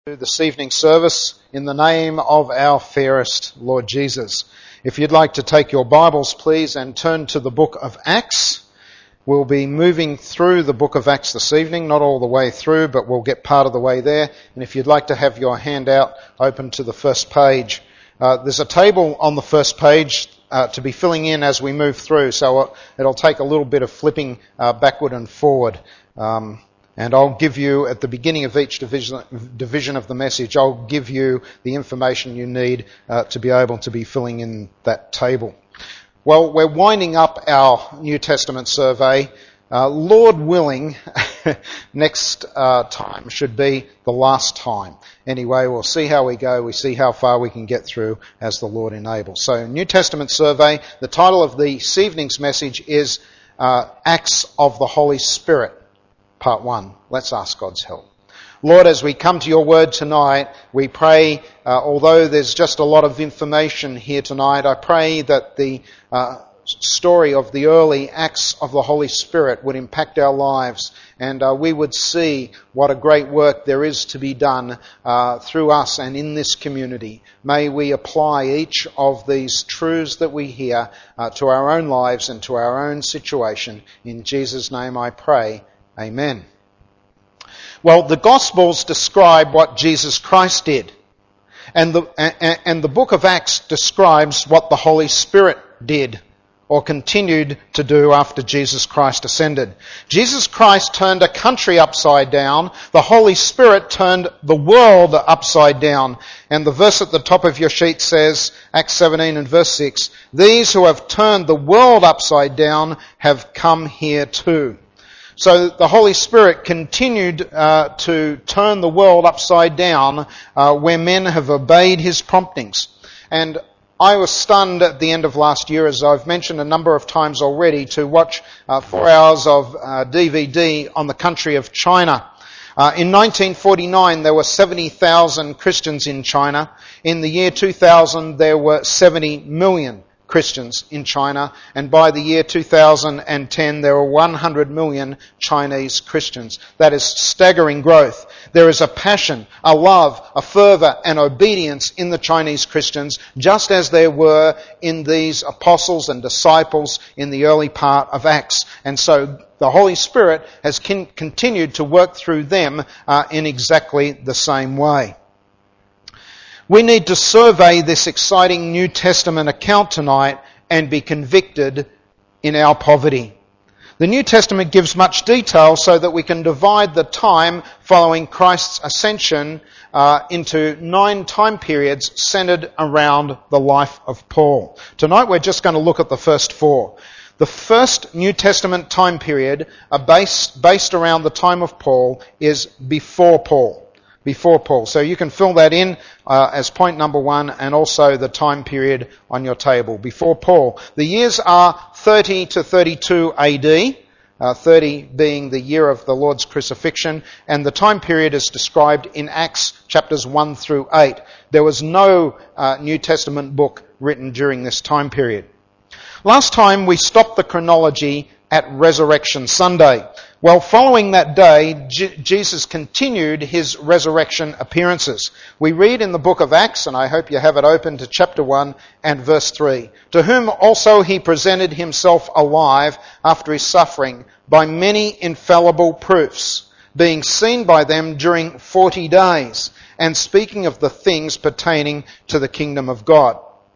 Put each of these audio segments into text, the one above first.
This evening service in the name of our fairest Lord Jesus. If you'd like to take your Bibles, please, and turn to the book of Acts. We'll be moving through the book of Acts this evening, not all the way through, but we'll get part of the way there. And if you'd like to have your handout open to the first page, there's a table on the first page to be filling in as we move through, so it'll take a little bit of flipping backward and forward. And I'll give you, at the beginning of each division of the message, I'll give you the information you need to be able to be filling in that table. Well, we're winding up our New Testament survey. Lord willing, next time should be the last time. Anyway, we'll see how we go. We see how far we can get through as the Lord enables. So, New Testament survey. The title of this evening's message is Acts of the Holy Spirit. Part 1. Let's ask God's help. Lord, as we come to your word tonight, we pray, although there's just a lot of information here tonight, I pray that the story of the early acts of the Holy Spirit would impact our lives, and we would see what a great work there is to be done through us and in this community. May we apply each of these truths that we hear to our own lives and to our own situation. In Jesus' name I pray. Amen. Well, the Gospels describe what Jesus Christ did, and the book of Acts describes what the Holy Spirit did or continued to do after Jesus Christ ascended. Jesus Christ turned a country upside down. The Holy Spirit turned the world upside down. And the verse at the top of your sheet says, Acts 17 and verse 6, "These who have turned the world upside down have come here too." So the Holy Spirit continued to turn the world upside down where men have obeyed his promptings. And I was stunned at the end of last year, as I've mentioned a number of times already, to watch 4 hours of DVD on the country of China. In 1949, there were 70,000 Christians in China. In the year 2000, there were 70 million Christians in China, and by the year 2010 there were 100 million Chinese Christians. That is staggering growth. There is a passion, a love, a fervour and obedience in the Chinese Christians, just as there were in these apostles and disciples in the early part of Acts. And so the Holy Spirit has continued to work through them in exactly the same way. We need to survey this exciting New Testament account tonight and be convicted in our poverty. The New Testament gives much detail so that we can divide the time following Christ's ascension into 9 time periods centered around the life of Paul. Tonight we're just going to look at the first 4. The first New Testament time period, based around the time of Paul, is before Paul. Before Paul. So you can fill that in as point number 1, and also the time period on your table. Before Paul. The years are 30 to 32 AD, 30 being the year of the Lord's crucifixion, and the time period is described in Acts chapters 1 through 8. There was no New Testament book written during this time period. Last time we stopped the chronology at Resurrection Sunday. Well, following that day, Jesus continued his resurrection appearances. We read in the book of Acts, and I hope you have it open to chapter 1 and verse 3, "To whom also he presented himself alive after his suffering by many infallible proofs, being seen by them during 40 days, and speaking of the things pertaining to the kingdom of God."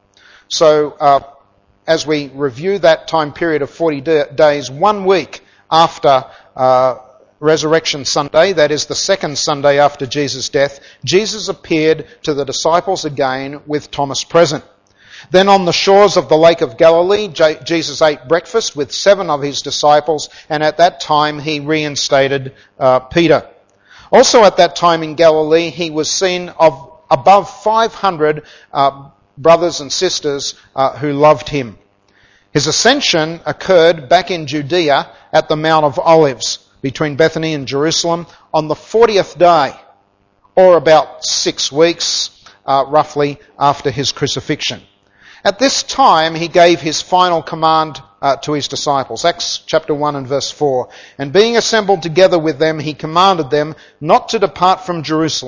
So, as we review that time period of 40 days, 1 week after Resurrection Sunday, that is the second Sunday after Jesus' death, Jesus appeared to the disciples again with Thomas present. Then on the shores of the Lake of Galilee, Jesus ate breakfast with 7 of his disciples, and at that time he reinstated Peter. Also at that time in Galilee, he was seen of above 500 brothers and sisters who loved him. His ascension occurred back in Judea at the Mount of Olives between Bethany and Jerusalem on the 40th day, or about 6 weeks roughly after his crucifixion. At this time he gave his final command to his disciples. Acts chapter 1 and verse 4. "And being assembled together with them, he commanded them not to depart from Jerusalem,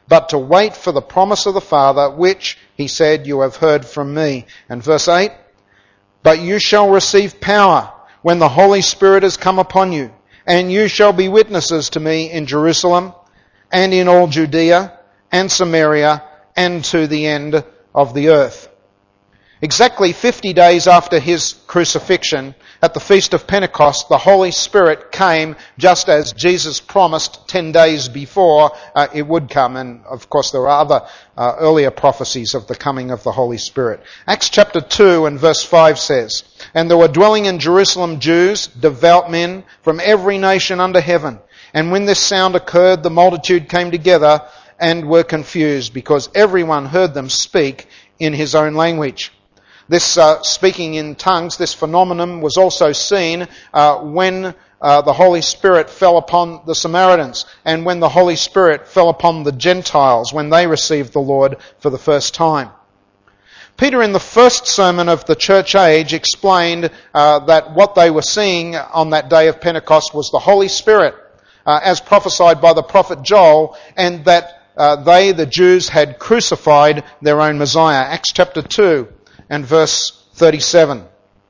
but to wait for the promise of the Father, which, he said, you have heard from me. And verse 8, but you shall receive power when the Holy Spirit has come upon you, and you shall be witnesses to me in Jerusalem and in all Judea and Samaria and to the end of the earth. Exactly 50 days after his crucifixion, at the Feast of Pentecost, the Holy Spirit came just as Jesus promised 10 days before it would come. And of course there are other earlier prophecies of the coming of the Holy Spirit. Acts chapter 2 and verse 5 says, and there were dwelling in Jerusalem Jews, devout men from every nation under heaven. And when this sound occurred, the multitude came together and were confused, because everyone heard them speak in his own language. This speaking in tongues, this phenomenon was also seen when the Holy Spirit fell upon the Samaritans, and when the Holy Spirit fell upon the Gentiles when they received the Lord for the first time. Peter, in the first sermon of the church age, explained that what they were seeing on that day of Pentecost was the Holy Spirit, as prophesied by the prophet Joel, and that they, the Jews, had crucified their own Messiah. Acts chapter 2 and verse 37.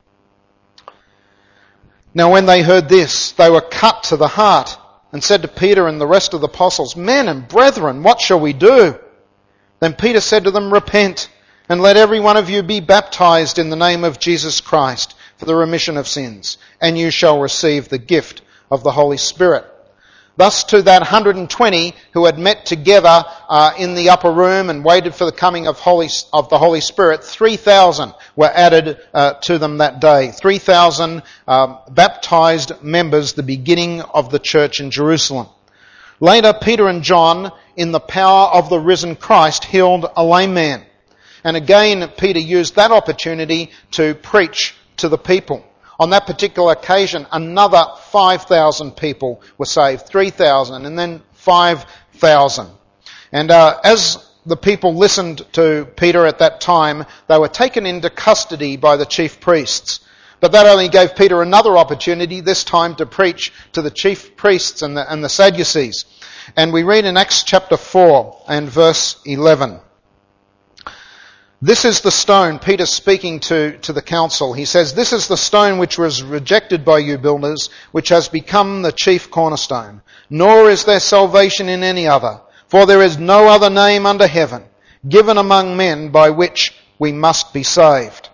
Now when they heard this, they were cut to the heart and said to Peter and the rest of the apostles, men and brethren, what shall we do? Then Peter said to them, repent, and let every one of you be baptized in the name of Jesus Christ for the remission of sins, and you shall receive the gift of the Holy Spirit. Thus to that 120 who had met together in the upper room and waited for the coming of the Holy Spirit, 3,000 were added to them that day. 3,000 baptized members, the beginning of the church in Jerusalem. Later, Peter and John, in the power of the risen Christ, healed a lame man. And again, Peter used that opportunity to preach to the people. On that particular occasion, another 5,000 people were saved, 3,000, and then 5,000. And as the people listened to Peter at that time, they were taken into custody by the chief priests. But that only gave Peter another opportunity, this time to preach to the chief priests and the Sadducees. And we read in Acts chapter 4 and verse 11. This is the stone, Peter speaking to the council. He says, this is the stone which was rejected by you builders, which has become the chief cornerstone. Nor is there salvation in any other, for there is no other name under heaven given among men by which we must be saved.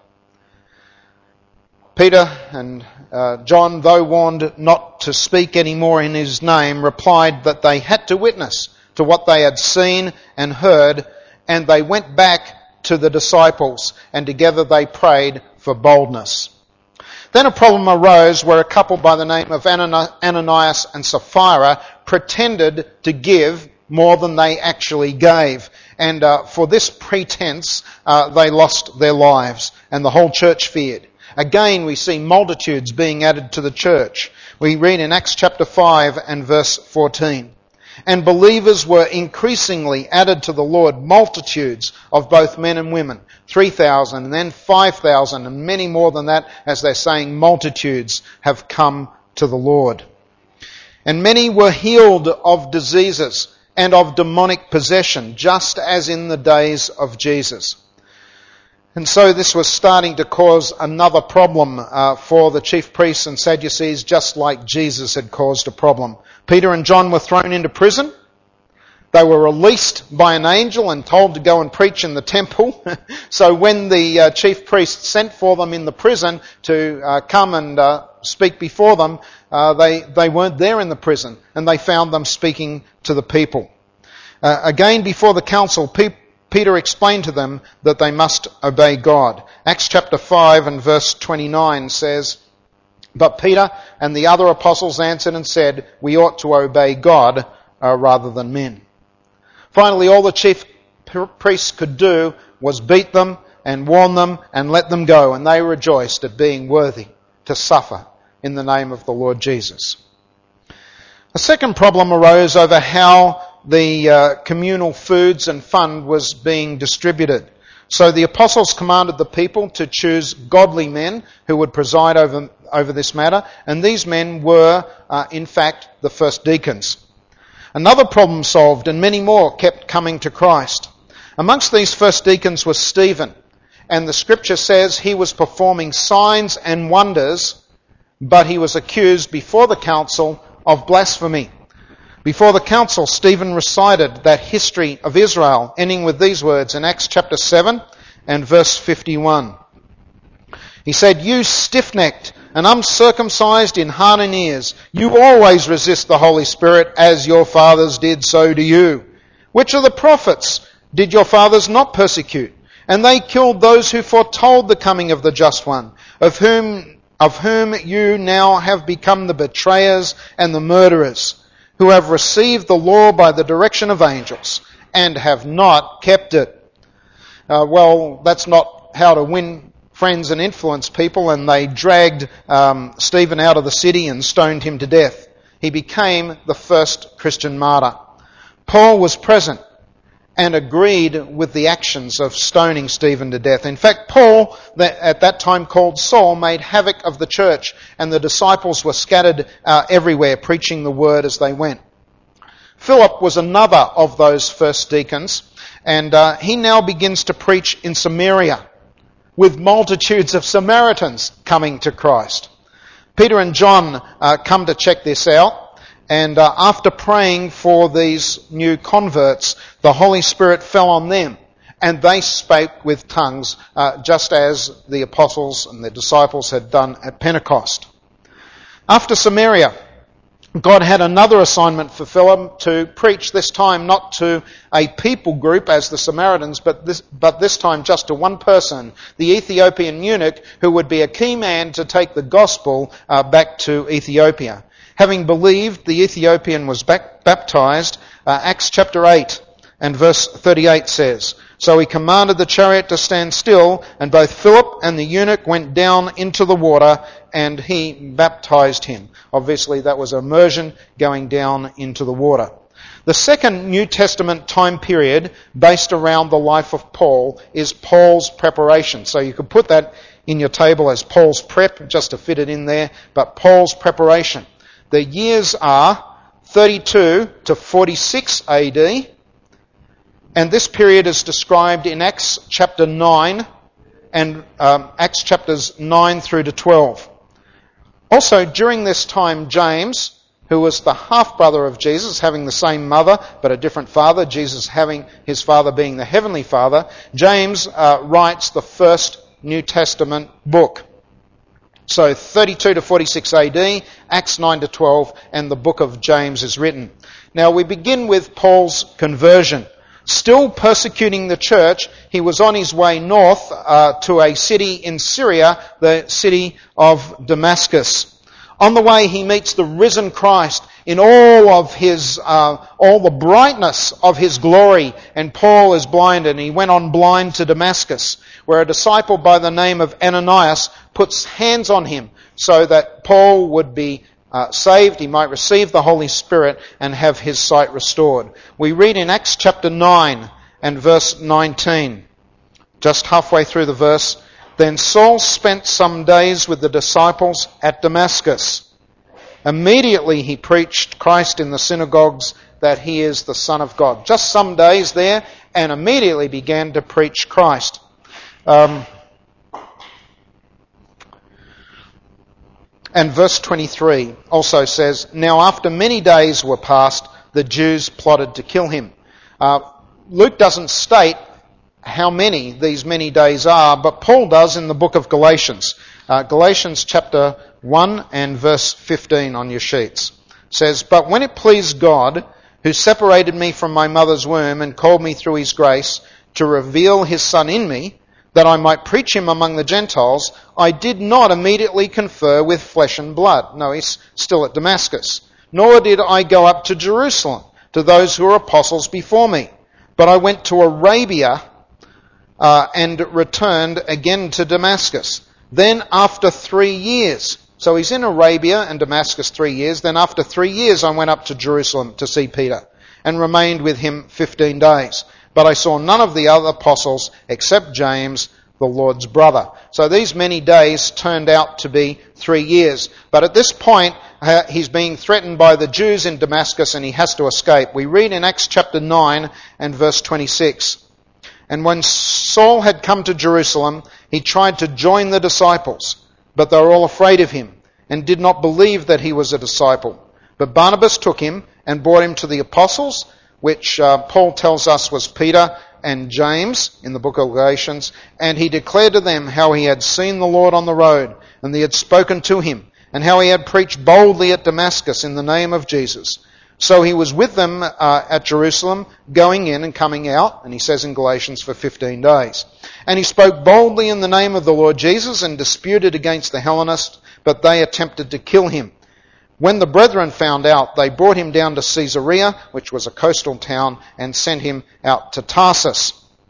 Peter and John, though warned not to speak any more in his name, replied that they had to witness to what they had seen and heard, and they went back to the disciples, and together they prayed for boldness. Then a problem arose where a couple by the name of Ananias and Sapphira pretended to give more than they actually gave. And for this pretense, they lost their lives, and the whole church feared. Again, we see multitudes being added to the church. We read in Acts chapter 5 and verse 14. And believers were increasingly added to the Lord, multitudes of both men and women, 3,000 and then 5,000 and many more than that, as they're saying, multitudes have come to the Lord. And many were healed of diseases and of demonic possession, just as in the days of Jesus. And so this was starting to cause another problem for the chief priests and Sadducees, just like Jesus had caused a problem. Peter and John were thrown into prison. They were released by an angel and told to go and preach in the temple. So when the chief priest sent for them in the prison to come and speak before them, they weren't there in the prison, and they found them speaking to the people. Again, before the council, Peter explained to them that they must obey God. Acts chapter 5 and verse 29 says, but Peter and the other apostles answered and said, we ought to obey God rather than men. Finally, all the chief priests could do was beat them and warn them and let them go, and they rejoiced at being worthy to suffer in the name of the Lord Jesus. A second problem arose over how the communal foods and fund was being distributed. So the apostles commanded the people to choose godly men who would preside over this matter, and these men were, in fact, the first deacons. Another problem solved, and many more kept coming to Christ. Amongst these first deacons was Stephen, and the scripture says he was performing signs and wonders, but he was accused before the council of blasphemy. Before the council, Stephen recited that history of Israel, ending with these words in Acts chapter 7 and verse 51. He said, "You stiff-necked and uncircumcised in heart and ears, you always resist the Holy Spirit, as your fathers did, so do you. Which of the prophets did your fathers not persecute? And they killed those who foretold the coming of the Just One, of whom you now have become the betrayers and the murderers, who have received the law by the direction of angels, and have not kept it." Well, that's not how to win friends and influence people, and they dragged Stephen out of the city and stoned him to death. He became the first Christian martyr. Paul was present and agreed with the actions of stoning Stephen to death. In fact, Paul, at that time called Saul, made havoc of the church, and the disciples were scattered everywhere, preaching the word as they went. Philip was another of those first deacons, and he now begins to preach in Samaria, with multitudes of Samaritans coming to Christ. Peter and John come to check this out, and after praying for these new converts, the Holy Spirit fell on them, and they spake with tongues, just as the apostles and the disciples had done at Pentecost. After Samaria, God had another assignment for Philip to preach, this time not to a people group as the Samaritans, but this time just to one person, the Ethiopian eunuch, who would be a key man to take the gospel back to Ethiopia. Having believed, the Ethiopian was baptized. Acts chapter 8 and verse 38 says, "So he commanded the chariot to stand still, and both Philip and the eunuch went down into the water, and he baptized him." Obviously, that was immersion, going down into the water. The second New Testament time period based around the life of Paul is Paul's preparation. So you could put that in your table as Paul's prep, just to fit it in there, but Paul's preparation. The years are 32 to 46 AD, and this period is described in Acts chapter 9 and Acts chapters 9 through to 12. Also, during this time, James, who was the half-brother of Jesus, having the same mother but a different father, Jesus having his father being the Heavenly Father, James writes the first New Testament book. So 32 to 46 AD, Acts 9 to 12, and the book of James is written. Now we begin with Paul's conversion. Still persecuting the church, he was on his way north to a city in Syria, the city of Damascus. On the way, he meets the risen Christ in all the brightness of his glory, and Paul is blinded, and he went on blind to Damascus, where a disciple by the name of Ananias puts hands on him so that Paul would be saved, he might receive the Holy Spirit and have his sight restored. We read in Acts chapter 9 and verse 19, just halfway through the verse, "Then Saul spent some days with the disciples at Damascus. Immediately he preached Christ in the synagogues, that he is the Son of God." Just some days there, and immediately began to preach Christ. And verse 23 also says, "Now after many days were past, the Jews plotted to kill him." Luke doesn't state how many these many days are, but Paul does in the book of Galatians. Galatians chapter 1 and verse 15 on your sheets. It says, "But when it pleased God, who separated me from my mother's womb and called me through his grace to reveal his Son in me, that I might preach him among the Gentiles, I did not immediately confer with flesh and blood." No, he's still at Damascus. "Nor did I go up to Jerusalem to those who were apostles before me, but I went to Arabia and returned again to Damascus. Then after 3 years," so he's in Arabia and Damascus 3 years, "then after 3 years I went up to Jerusalem to see Peter and remained with him 15 days. But I saw none of the other apostles except James, the Lord's brother. So these many days turned out to be 3 years. But at this point, he's being threatened by the Jews in Damascus and he has to escape. We read in Acts chapter 9 and verse 26. And when Saul had come to Jerusalem, he tried to join the disciples, but they were all afraid of him and did not believe that he was a disciple. But Barnabas took him and brought him to the apostles, which Paul tells us was Peter and James in the book of Galatians, and he declared to them how he had seen the Lord on the road, and he had spoken to him, and how he had preached boldly at Damascus in the name of Jesus. So he was with them at Jerusalem, going in and coming out, and he says in Galatians, for 15 days. And he spoke boldly in the name of the Lord Jesus and disputed against the Hellenists, but they attempted to kill him. When the brethren found out, they brought him down to Caesarea, which was a coastal town, and sent him out to Tarsus.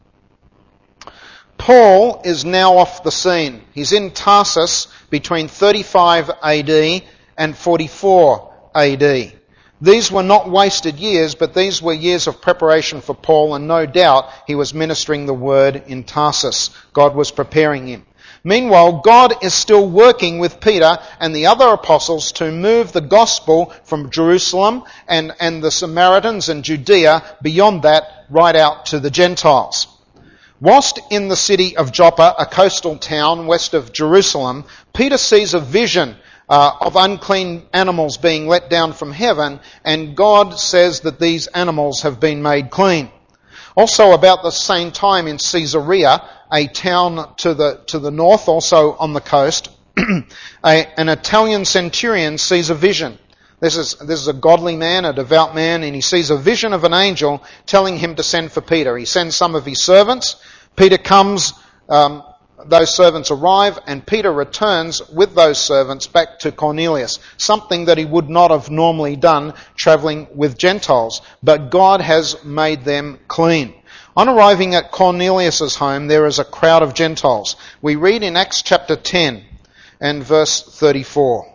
Paul is now off the scene. He's in Tarsus between 35 AD and 44 AD. These were not wasted years, but these were years of preparation for Paul, and no doubt he was ministering the word in Tarsus. God was preparing him. Meanwhile, God is still working with Peter and the other apostles to move the gospel from Jerusalem and the Samaritans and Judea beyond that right out to the Gentiles. Whilst in the city of Joppa, a coastal town west of Jerusalem, Peter sees a vision of unclean animals being let down from heaven, and God says that these animals have been made clean. Also about the same time in Caesarea, a town to the north, also on the coast, an Italian centurion sees a vision. This is a godly man, a devout man, and he sees a vision of an angel telling him to send for Peter. He sends some of his servants. Peter comes, those servants arrive, and Peter returns with those servants back to Cornelius, something that he would not have normally done travelling with Gentiles, but God has made them clean. On arriving at Cornelius' home, there is a crowd of Gentiles. We read in Acts chapter 10 and verse 34.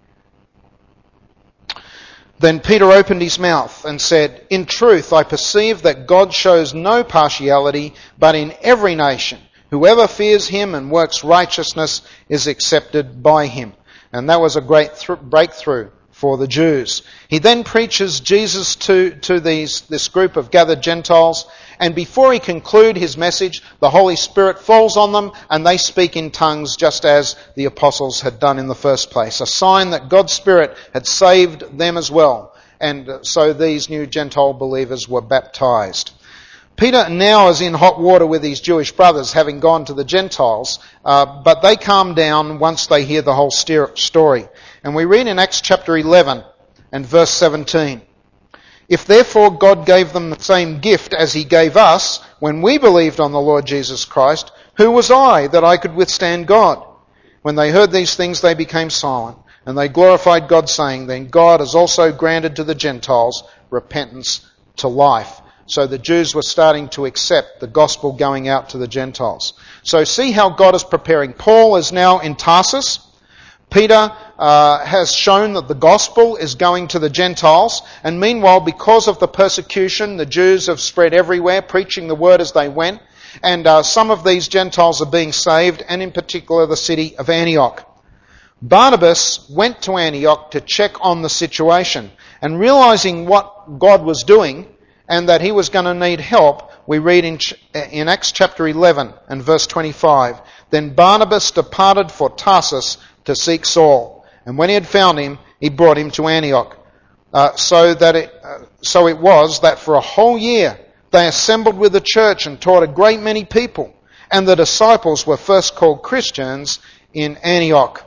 Then Peter opened his mouth and said, "In truth, I perceive that God shows no partiality, but in every nation, whoever fears him and works righteousness is accepted by him." And that was a great breakthrough for the Jews. He then preaches Jesus to this group of gathered Gentiles, and before he concludes his message, the Holy Spirit falls on them and they speak in tongues just as the apostles had done in the first place, a sign that God's Spirit had saved them as well. And so these new Gentile believers were baptized. Peter now is in hot water with his Jewish brothers, having gone to the Gentiles, but they calm down once they hear the whole story. And we read in Acts chapter 11 and verse 17, "If therefore God gave them the same gift as he gave us when we believed on the Lord Jesus Christ, who was I that I could withstand God?" When they heard these things, they became silent, and they glorified God, saying, "Then God has also granted to the Gentiles repentance to life." So the Jews were starting to accept the gospel going out to the Gentiles. So see how God is preparing. Paul is now in Tarsus. Peter has shown that the gospel is going to the Gentiles, and meanwhile, because of the persecution, the Jews have spread everywhere, preaching the word as they went, and some of these Gentiles are being saved, and in particular the city of Antioch. Barnabas went to Antioch to check on the situation, and realizing what God was doing, and that he was going to need help, we read in Acts chapter 11 and verse 25, "Then Barnabas departed for Tarsus to seek Saul, and when he had found him, he brought him to Antioch. So it was that for a whole year they assembled with the church and taught a great many people, and the disciples were first called Christians in Antioch."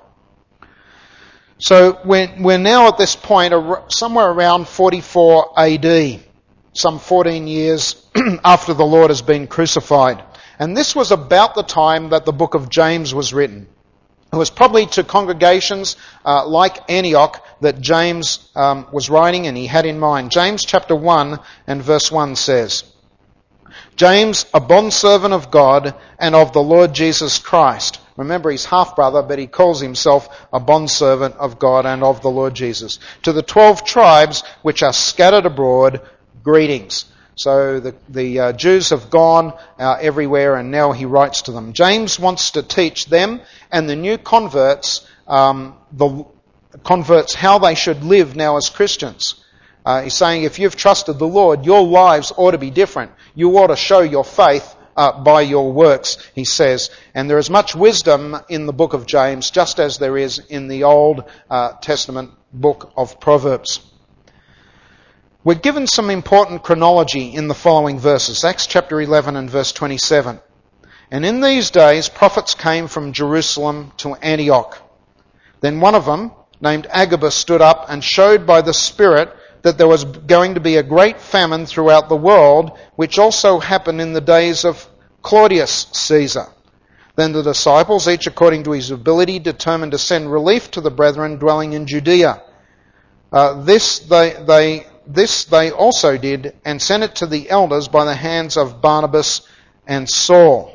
So we're now at this point somewhere around 44 AD, some 14 years after the Lord has been crucified. And this was about the time that the book of James was written. It was probably to congregations like Antioch that James was writing, and he had in mind. James chapter 1 and verse 1 says, "James, a bondservant of God and of the Lord Jesus Christ." Remember, he's half-brother, but he calls himself a bondservant of God and of the Lord Jesus. "To the 12 tribes which are scattered abroad, greetings." So the Jews have gone everywhere, and now he writes to them. James wants to teach them and the new converts, how they should live now as Christians. He's saying if you've trusted the Lord, your lives ought to be different. You ought to show your faith by your works, he says. And there is much wisdom in the book of James, just as there is in the Old Testament book of Proverbs. We're given some important chronology in the following verses. Acts chapter 11 and verse 27. And in these days prophets came from Jerusalem to Antioch. Then one of them, named Agabus, stood up and showed by the Spirit that there was going to be a great famine throughout the world, which also happened in the days of Claudius Caesar. Then the disciples, each according to his ability, determined to send relief to the brethren dwelling in Judea. This they also did, and sent it to the elders by the hands of Barnabas and Saul.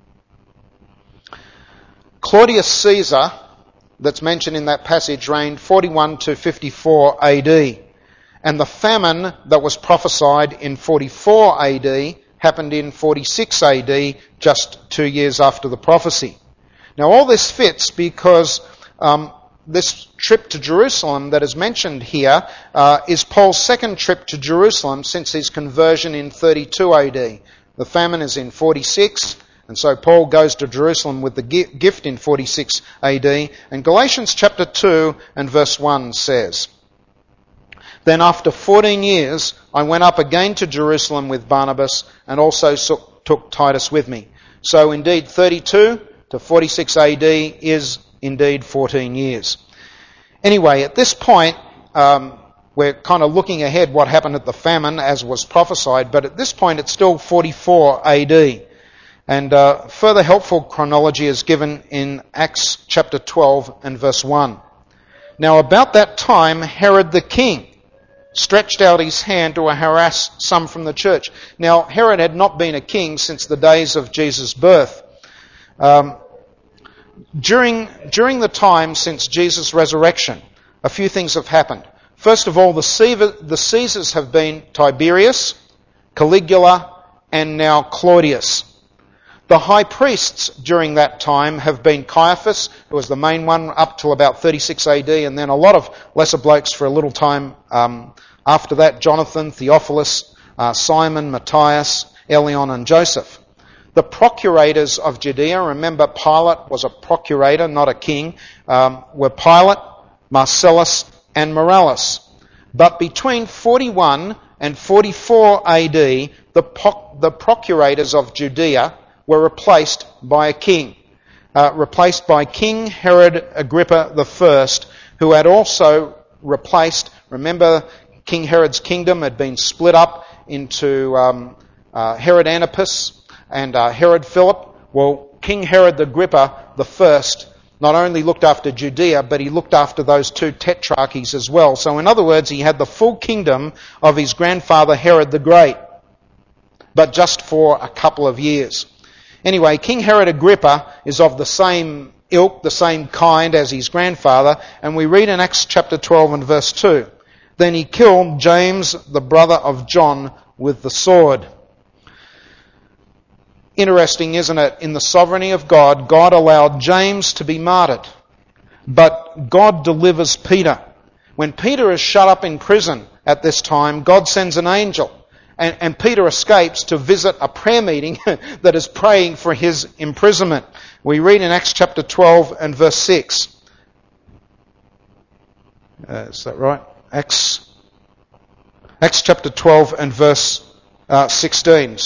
Claudius Caesar, that's mentioned in that passage, reigned 41 to 54 AD. And the famine that was prophesied in 44 AD happened in 46 AD, just 2 years after the prophecy. Now all this fits because this trip to Jerusalem that is mentioned here is Paul's second trip to Jerusalem since his conversion in 32 AD. The famine is in 46, and so Paul goes to Jerusalem with the gift in 46 AD. And Galatians chapter 2 and verse 1 says, Then after 14 years I went up again to Jerusalem with Barnabas and also took Titus with me. So indeed 32 to 46 AD is indeed 14 years. Anyway, at this point, we're kind of looking ahead what happened at the famine as was prophesied, but at this point it's still 44 AD. And further helpful chronology is given in Acts chapter 12 and verse 1. Now about that time, Herod the king stretched out his hand to harass some from the church. Now, Herod had not been a king since the days of Jesus' birth. During the time since Jesus' resurrection, a few things have happened. First of all, the Caesars have been Tiberius, Caligula, and now Claudius. The high priests during that time have been Caiaphas, who was the main one up till about 36 AD, and then a lot of lesser blokes for a little time after that, Jonathan, Theophilus, Simon, Matthias, Elion, and Joseph. The procurators of Judea, remember Pilate was a procurator, not a king, were Pilate, Marcellus, and Morales. But between 41 and 44 AD, the procurators of Judea were replaced by a king, replaced by King Herod Agrippa I, who had also replaced, remember King Herod's kingdom had been split up into Herod Antipas and Herod Philip. Well, King Herod Agrippa I not only looked after Judea, but he looked after those two tetrarchies as well. So in other words, he had the full kingdom of his grandfather Herod the Great, but just for a couple of years. Anyway, King Herod Agrippa is of the same ilk, the same kind as his grandfather, and we read in Acts chapter 12 and verse 2, Then he killed James, the brother of John, with the sword. Interesting, isn't it? In the sovereignty of God, God allowed James to be martyred. But God delivers Peter. When Peter is shut up in prison at this time, God sends an angel. And Peter escapes to visit a prayer meeting that is praying for his imprisonment. We read in Acts chapter 12 and verse 6. Is that right? Acts chapter 12 and verse 16.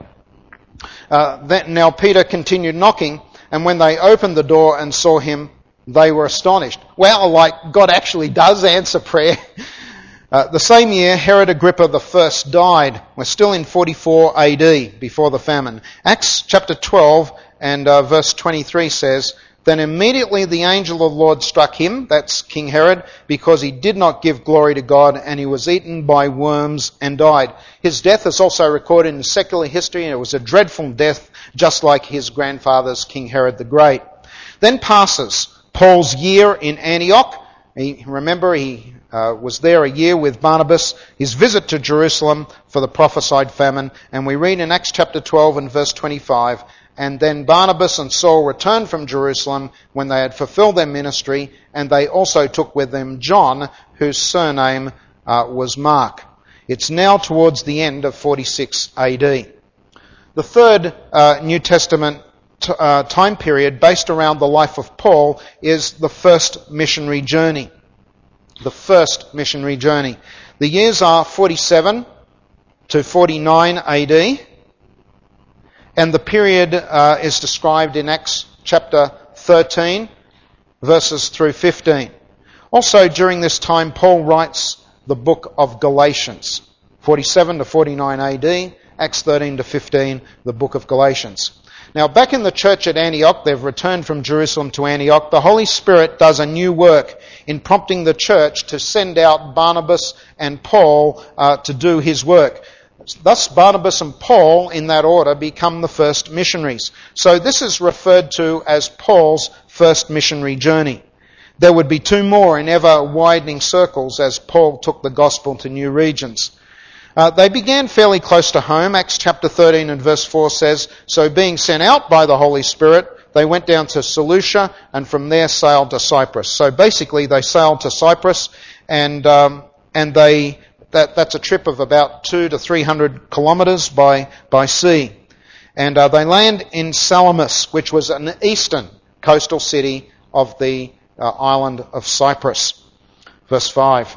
Now Peter continued knocking, and when they opened the door and saw him, they were astonished. Well, like God actually does answer prayer. The same year, Herod Agrippa I died. We're still in 44 AD, before the famine. Acts chapter 12 and verse 23 says, Then immediately the angel of the Lord struck him, that's King Herod, because he did not give glory to God, and he was eaten by worms and died. His death is also recorded in secular history, and it was a dreadful death, just like his grandfather's, King Herod the Great. Then passes Paul's year in Antioch. Remember, he was there a year with Barnabas, his visit to Jerusalem for the prophesied famine, and we read in Acts chapter 12 and verse 25, and then Barnabas and Saul returned from Jerusalem when they had fulfilled their ministry, and they also took with them John, whose surname was Mark. It's now towards the end of 46 AD. The third New Testament time period based around the life of Paul is the first missionary journey. The first missionary journey. The years are 47 to 49 AD, and the period is described in Acts chapter 13, verses through 15. Also during this time, Paul writes the book of Galatians, 47 to 49 AD, Acts 13 to 15, the book of Galatians. Now, back in the church at Antioch, they've returned from Jerusalem to Antioch. The Holy Spirit does a new work in prompting the church to send out Barnabas and Paul to do his work. Thus, Barnabas and Paul, in that order, become the first missionaries. So this is referred to as Paul's first missionary journey. There would be two more in ever-widening circles as Paul took the gospel to new regions. They began fairly close to home. Acts chapter 13 and verse 4 says, "So being sent out by the Holy Spirit, they went down to Seleucia and from there sailed to Cyprus." So basically they sailed to Cyprus and that's a trip of about 200 to 300 kilometres by sea. And they land in Salamis, which was an eastern coastal city of the island of Cyprus. Verse 5.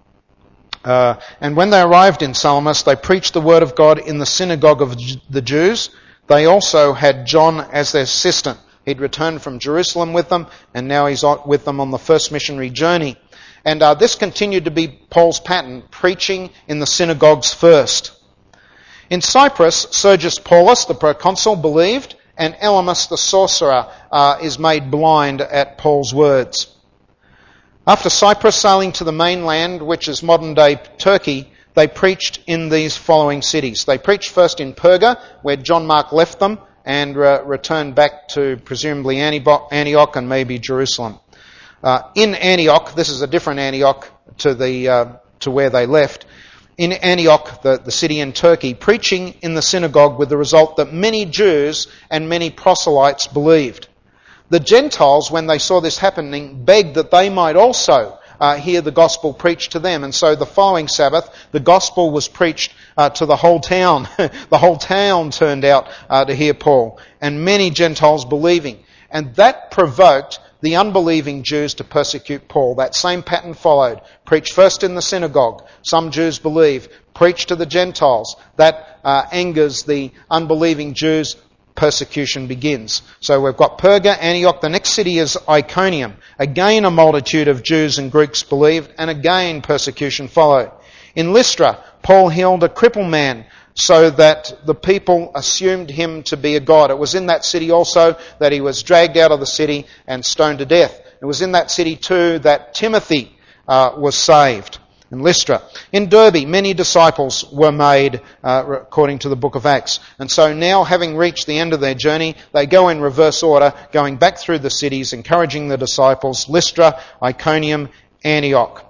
And when they arrived in Salamis, they preached the word of God in the synagogue of the Jews. They also had John as their assistant. He'd returned from Jerusalem with them, and now he's with them on the first missionary journey. And this continued to be Paul's pattern, preaching in the synagogues first. In Cyprus, Sergius Paulus, the proconsul, believed, and Elymas, the sorcerer, is made blind at Paul's words. After Cyprus sailing to the mainland, which is modern-day Turkey, they preached in these following cities. They preached first in Perga, where John Mark left them, and returned back to presumably Antioch and maybe Jerusalem. In Antioch, this is a different Antioch to where they left. In Antioch, the city in Turkey, preaching in the synagogue with the result that many Jews and many proselytes believed. The Gentiles, when they saw this happening, begged that they might also hear the gospel preached to them. And so the following Sabbath, the gospel was preached to the whole town. The whole town turned out to hear Paul, and many Gentiles believing. And that provoked the unbelieving Jews to persecute Paul. That same pattern followed. Preach first in the synagogue. Some Jews believe. Preach to the Gentiles. That angers the unbelieving Jews. Persecution begins. So we've got Perga, Antioch. The next city is Iconium. Again, a multitude of Jews and Greeks believed, and again persecution followed. In Lystra, Paul healed a crippled man so that the people assumed him to be a god. It was in that city also that he was dragged out of the city and stoned to death. It was in that city too that Timothy was saved. In Lystra. In Derbe, many disciples were made, according to the book of Acts. And so now, having reached the end of their journey, they go in reverse order, going back through the cities, encouraging the disciples, Lystra, Iconium, Antioch.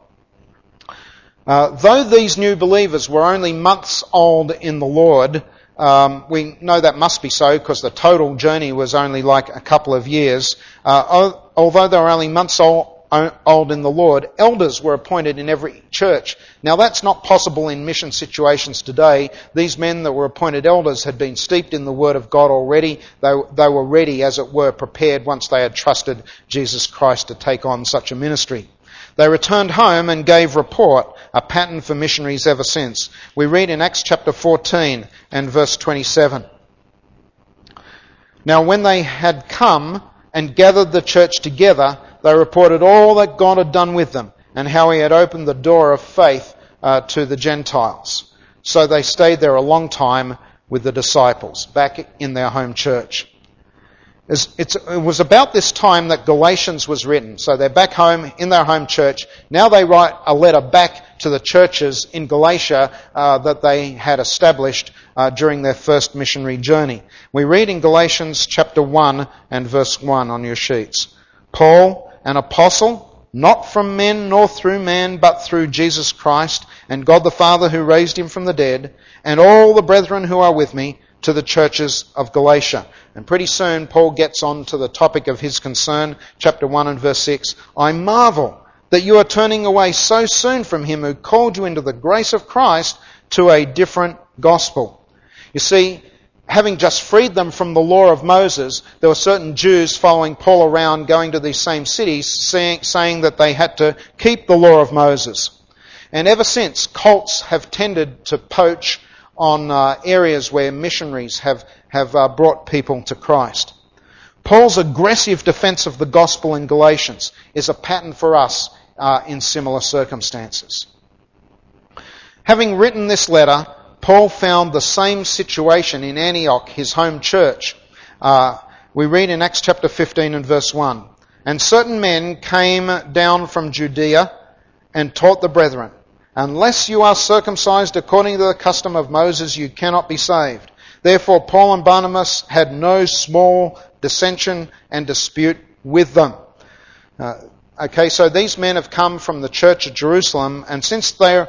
Though these new believers were only months old in the Lord, we know that must be so because the total journey was only like a couple of years. Although they were only months old in the Lord, elders were appointed in every church. Now that's not possible in mission situations today. These men that were appointed elders had been steeped in the Word of God already. They were ready, as it were, prepared once they had trusted Jesus Christ to take on such a ministry. They returned home and gave report, a pattern for missionaries ever since. We read in Acts chapter 14 and verse 27. Now when they had come and gathered the church together, they reported all that God had done with them and how he had opened the door of faith to the Gentiles. So they stayed there a long time with the disciples back in their home church. It was about this time that Galatians was written. So they're back home in their home church. Now they write a letter back to the churches in Galatia that they had established during their first missionary journey. We read in Galatians chapter 1 and verse 1 on your sheets. Paul, an apostle not from men nor through man, but through Jesus Christ, and God the Father who raised him from the dead, and all the brethren who are with me, to the churches of Galatia. And pretty soon Paul gets on to the topic of his concern, chapter 1 and verse 6. I marvel that you are turning away so soon from him who called you into the grace of Christ to a different gospel. You see, having just freed them from the law of Moses, there were certain Jews following Paul around, going to these same cities, saying that they had to keep the law of Moses. And ever since, cults have tended to poach on areas where missionaries have brought people to Christ. Paul's aggressive defence of the gospel in Galatians is a pattern for us in similar circumstances. Having written this letter, Paul found the same situation in Antioch, his home church. We read in Acts chapter 15 and verse 1, and certain men came down from Judea and taught the brethren, unless you are circumcised according to the custom of Moses, you cannot be saved. Therefore Paul and Barnabas had no small dissension and dispute with them. So these men have come from the church of Jerusalem, and since they're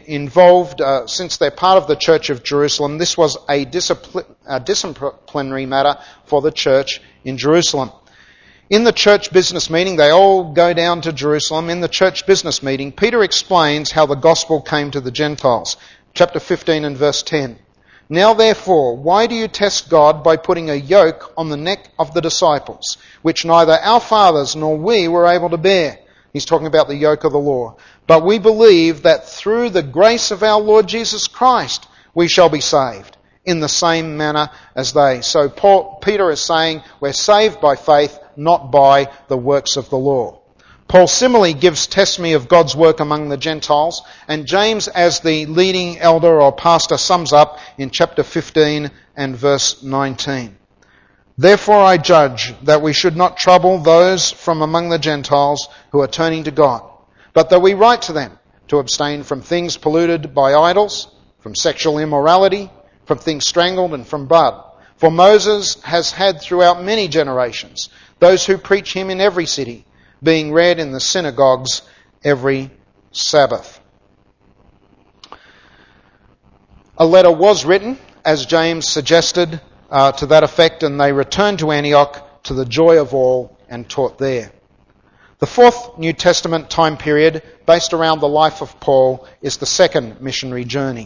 since they're part of the church of Jerusalem, this was a disciplinary matter for the church in Jerusalem. In the church business meeting, they all go down to Jerusalem. In the church business meeting, Peter explains how the gospel came to the Gentiles. Chapter 15 and verse 10. Now therefore, why do you test God by putting a yoke on the neck of the disciples, which neither our fathers nor we were able to bear? He's talking about the yoke of the law. But we believe that through the grace of our Lord Jesus Christ, we shall be saved, in the same manner as they. So Peter is saying we're saved by faith, not by the works of the law. Paul similarly gives testimony of God's work among the Gentiles, and James, as the leading elder or pastor, sums up in chapter 15 and verse 19. Therefore I judge that we should not trouble those from among the Gentiles who are turning to God, but that we write to them to abstain from things polluted by idols, from sexual immorality, from things strangled, and from blood. For Moses has had throughout many generations those who preach him in every city, being read in the synagogues every Sabbath. A letter was written, as James suggested, to that effect, and they returned to Antioch to the joy of all and taught there. The fourth New Testament time period, based around the life of Paul, is the second missionary journey.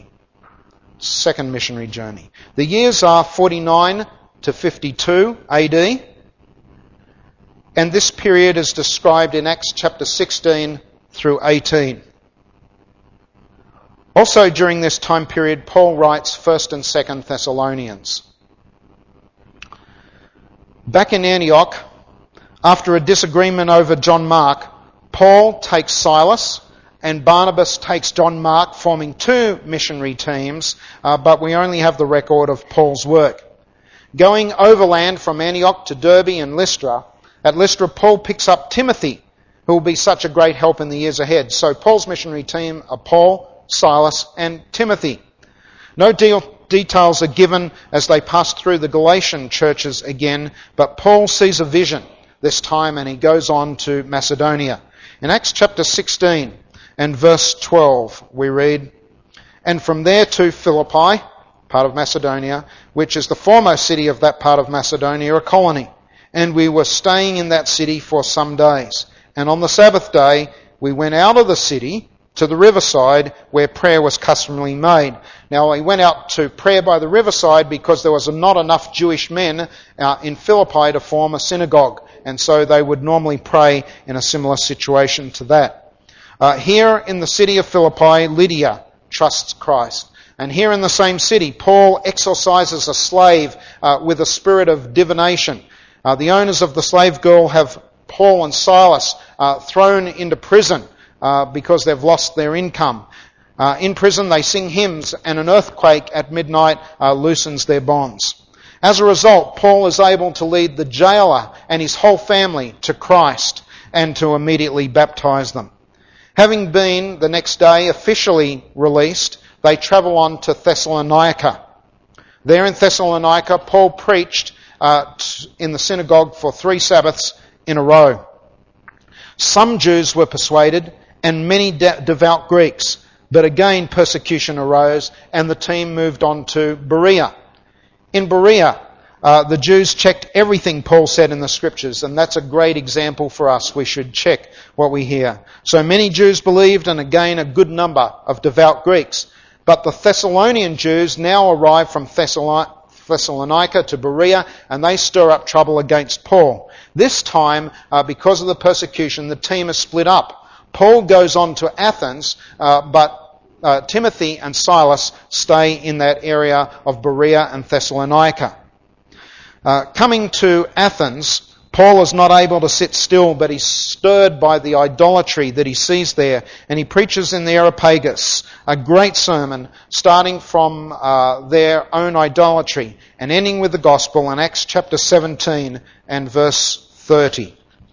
The years are 49 to 52 AD, and this period is described in Acts chapter 16 through 18. Also during this time period, Paul writes 1st and 2nd Thessalonians. Back in Antioch, after a disagreement over John Mark, Paul takes Silas and Barnabas takes John Mark, forming two missionary teams, but we only have the record of Paul's work. Going overland from Antioch to Derbe and Lystra, at Lystra, Paul picks up Timothy, who will be such a great help in the years ahead. So Paul's missionary team are Paul, Silas, and Timothy. No details are given as they pass through the Galatian churches again, but Paul sees a vision this time and he goes on to Macedonia. In Acts chapter 16 and verse 12, we read, and from there to Philippi, part of Macedonia, which is the foremost city of that part of Macedonia, a colony. And we were staying in that city for some days. And on the Sabbath day, we went out of the city to the riverside where prayer was customarily made. Now, we went out to prayer by the riverside because there was not enough Jewish men in Philippi to form a synagogue. And so they would normally pray in a similar situation to that. Here in the city of Philippi, Lydia trusts Christ. And here in the same city, Paul exorcises a slave with a spirit of divination. The owners of the slave girl have Paul and Silas thrown into prison because they've lost their income. In prison they sing hymns and an earthquake at midnight loosens their bonds. As a result, Paul is able to lead the jailer and his whole family to Christ and to immediately baptize them. Having been the next day officially released, they travel on to Thessalonica. There in Thessalonica, Paul preached in the synagogue for 3 Sabbaths in a row. Some Jews were persuaded, and many devout Greeks. But again persecution arose, and the team moved on to Berea. In Berea, the Jews checked everything Paul said in the Scriptures, and that's a great example for us. We should check what we hear. So many Jews believed, and again a good number of devout Greeks. But the Thessalonian Jews now arrive from Thessalonica to Berea, and they stir up trouble against Paul. This time, because of the persecution, the team is split up. Paul goes on to Athens, but Timothy and Silas stay in that area of Berea and Thessalonica. Coming to Athens, Paul is not able to sit still, but he's stirred by the idolatry that he sees there, and he preaches in the Areopagus, a great sermon starting from their own idolatry and ending with the gospel in Acts chapter 17 and verse 30.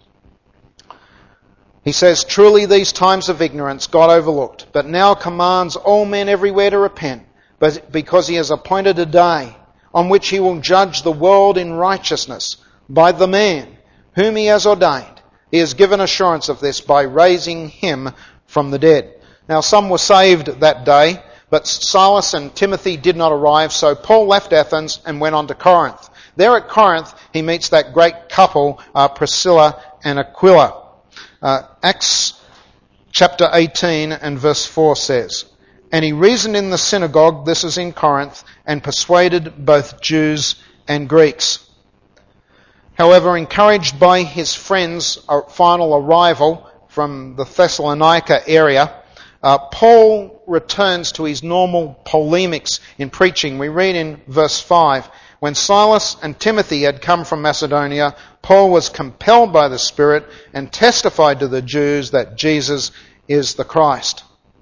He says, "Truly these times of ignorance God overlooked, but now commands all men everywhere to repent, but because he has appointed a day on which he will judge the world in righteousness by the man whom he has ordained. He has given assurance of this by raising him from the dead." Now some were saved that day, but Silas and Timothy did not arrive, so Paul left Athens and went on to Corinth. There at Corinth, he meets that great couple, Priscilla and Aquila. Acts chapter 18 and verse 4 says, "And he reasoned in the synagogue," this is in Corinth, "and persuaded both Jews and Greeks." However, encouraged by his friend's final arrival from the Thessalonica area, Paul returns to his normal polemics in preaching. We read in verse 5, "When Silas and Timothy had come from Macedonia, Paul was compelled by the Spirit and testified to the Jews that Jesus is the Christ."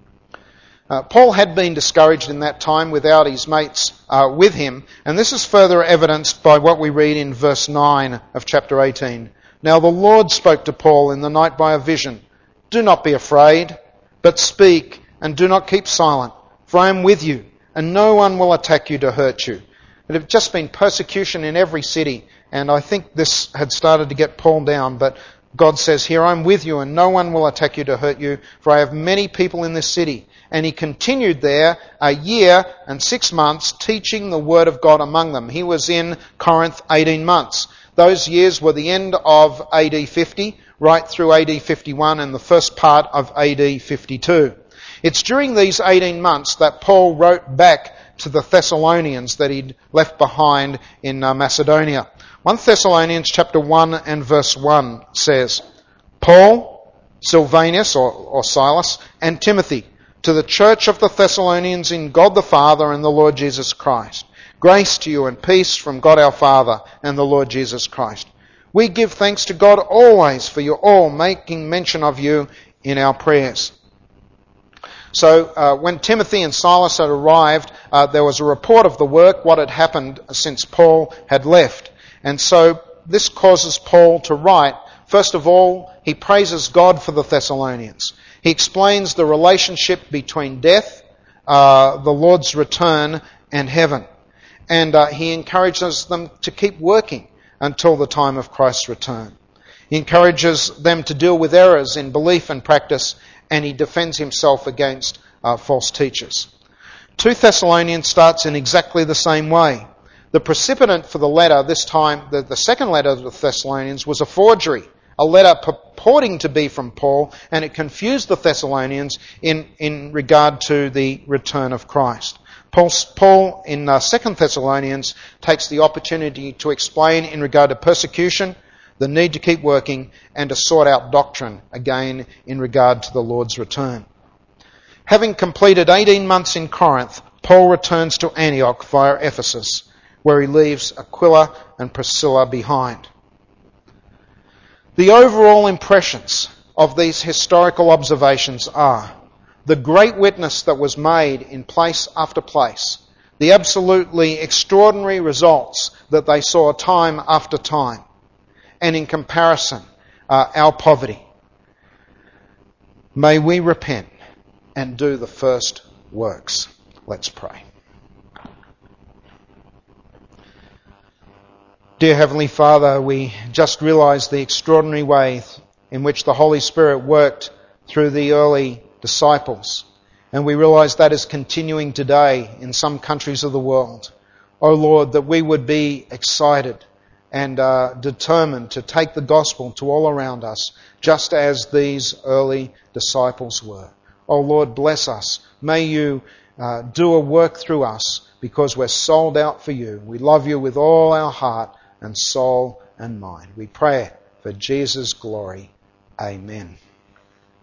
Paul had been discouraged in that time without his mates with him, and this is further evidenced by what we read in verse 9 of chapter 18. "Now the Lord spoke to Paul in the night by a vision. 'Do not be afraid, but speak, and do not keep silent, for I am with you, and no one will attack you to hurt you.'" It had just been persecution in every city, and I think this had started to get Paul down, but God says here, "I'm with you, and no one will attack you to hurt you, for I have many people in this city." And he continued there a year and 6 months, teaching the word of God among them. He was in Corinth 18 months. Those years were the end of AD 50, right through AD 51 and the first part of AD 52. It's during these 18 months that Paul wrote back to the Thessalonians that he'd left behind in Macedonia. 1 Thessalonians chapter 1 and verse 1 says, "Paul, Silvanus or Silas, and Timothy, to the church of the Thessalonians in God the Father and the Lord Jesus Christ. Grace to you and peace from God our Father and the Lord Jesus Christ. We give thanks to God always for you all, making mention of you in our prayers." So when Timothy and Silas had arrived, there was a report of the work, what had happened since Paul had left. And so this causes Paul to write. First of all, he praises God for the Thessalonians. He explains the relationship between death, the Lord's return, and heaven. And he encourages them to keep working until the time of Christ's return. He encourages them to deal with errors in belief and practice, and he defends himself against false teachers. 2 Thessalonians starts in exactly the same way. The precipitant for the letter, this time, the second letter to the Thessalonians, was a forgery, a letter purporting to be from Paul, and it confused the Thessalonians in regard to the return of Christ. Paul in 2 Thessalonians takes the opportunity to explain in regard to persecution, the need to keep working, and to sort out doctrine, again in regard to the Lord's return. Having completed 18 months in Corinth, Paul returns to Antioch via Ephesus, where he leaves Aquila and Priscilla behind. The overall impressions of these historical observations are the great witness that was made in place after place, the absolutely extraordinary results that they saw time after time, and in comparison, our poverty. May we repent and do the first works. Let's pray. Dear Heavenly Father, we just realise the extraordinary way in which the Holy Spirit worked through the early disciples. And we realize that is continuing today in some countries of the world. Oh Lord, that we would be excited and determined to take the gospel to all around us, just as these early disciples were. Oh Lord, bless us. May you do a work through us, because we're sold out for you. We love you with all our heart and soul and mind. We pray for Jesus' glory. Amen.